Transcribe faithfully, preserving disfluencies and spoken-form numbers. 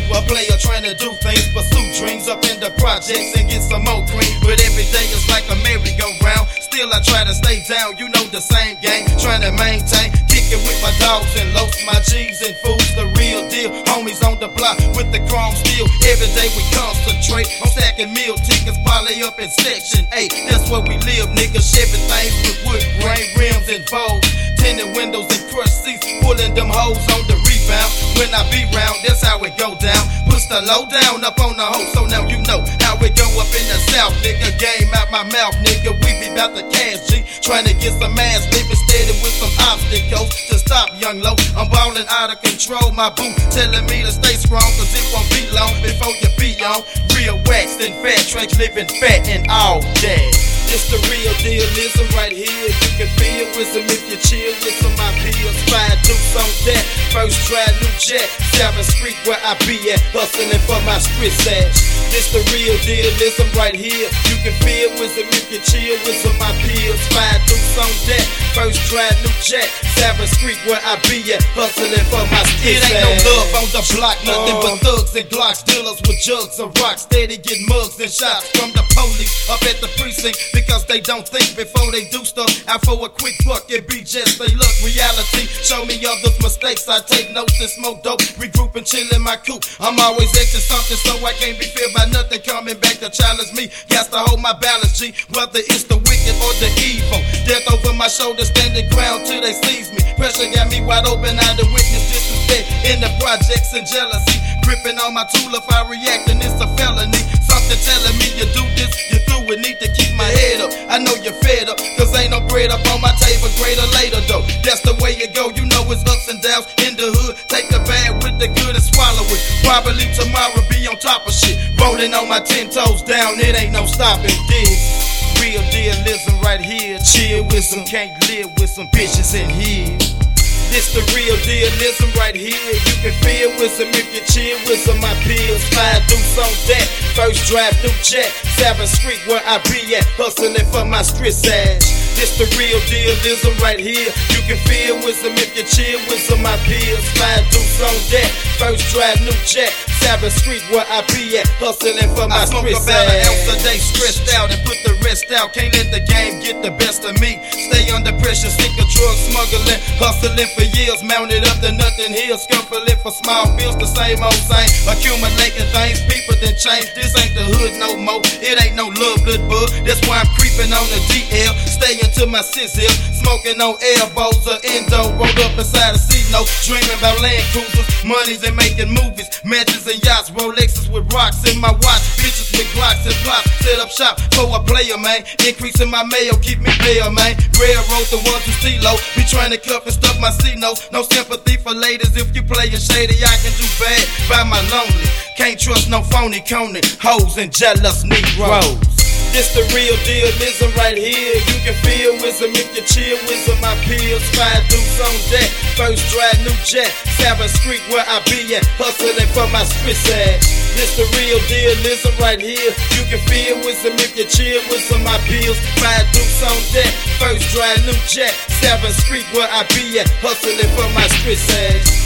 A player trying to do things, pursue dreams up in the projects and get some more cream. But every day is like a merry-go-round. Still I try to stay down, you know the same game. Trying to maintain, kicking with my dogs and loafs, my G's and fools, the real deal. Homies on the block with the chrome steel. Every day we concentrate on stacking meal tickets, poly up in section eight. That's where we live, nigga. Chevy things with wood grain rims and bows, tinted windows and crushed seats, pulling them hoes on the rebound. When I be round, that's how it go down. Push the low down up on the hoe, so now you know how it go up in the south, nigga. Game out my mouth, nigga. We be about the cash, G. Trying to get some ass, living steady with some obstacles to stop young low. I'm ballin' out of control, my boo telling me to stay strong, cause it won't be long before you be on. Real waxed and fat, tracks living fat and all that. It's the real dealism right here. You can feel wisdom if you chill with some my pills. Fire dukes on that. First try new jet. seventh Street where I be at. Hustling for my street ass. It's the real dealism right here. You can feel wisdom if you chill with some my pills. Fire dukes on that. First try new jet. seventh Street where I be at. Hustling for my street ass. It ain't no love on the block. Nothing but thugs and glocks. Dealers with jugs of rocks. Steady get mugs and shots from the police up at the precinct. Because they don't think before they do stuff. Out for a quick buck, it be just they look. Reality, show me others' mistakes. I take notes and smoke dope. Regroup and chill in my coop. I'm always extra something, so I can't be feared by nothing coming back to challenge me. Got to hold my balance, G. Whether it's the wicked or the evil. Death over my shoulder, standing ground till they seize me. Pressure got me wide open, I done witness disrespect in the projects and jealousy. Gripping on my tool, if I react, then it's a felony. Something telling me you do this, you through it. Need to keep my head up. I know you're fed up, cause ain't no bread up on my table. Greater later though, that's the way it go. You know it's ups and downs in the hood. Take the bad with the good and swallow it. Probably tomorrow be on top of shit. Rolling on my ten toes down, it ain't no stopping this. Real dealism right here. Chill with some, can't live with some bitches in here. This the real dealism right here. You can feel wisdom if you chill with some my pills. Fire dukes on that. First drive new jet. seventh Street where I be at. Hustling for my street ass. This the real dealism right here. You can feel wisdom if you chill with some my pills. Fire dukes on that. First drive new jet. seventh Street where I be at. Hustling for my street ass. I smoke about an ounce a day stressed out and put the rest out. Can't let the game get the best of me. Stay under pressure, stick a drug smuggling. Hustling for years, mounted up to nothing here. Scuffling for small bills, the same old same. Accumulating things, people done changed. This ain't the hood no more. It ain't no love, blood bug. That's why I'm creeping on the D L. Staying to my sizzle, smoking on elbows or endo. Rolled up inside a C-No, dreaming about Land Cruisers, monies and making movies, mansions and yachts, Rolexes with rocks in my watch, bitches with Glocks and plots. Set up shop for a player, man. Increasing my mail, keep me pale, man. Railroad the ones who see low, be trying to cuff and stuff my C-Nos. No sympathy for ladies if you playin' shady. I can do bad by my lonely. Can't trust no phony coney hoes and jealous Negroes. This the real dealism right here. You can feel wisdom if you chill with some my pills. Fire dukes on that. First drive new jet. seventh Street where I be at. Hustling for my street ass. This the real dealism right here. You can feel wisdom if you chill with some my pills. Fire dukes on that. First drive new jet. seventh Street where I be at. Hustling for my street ass.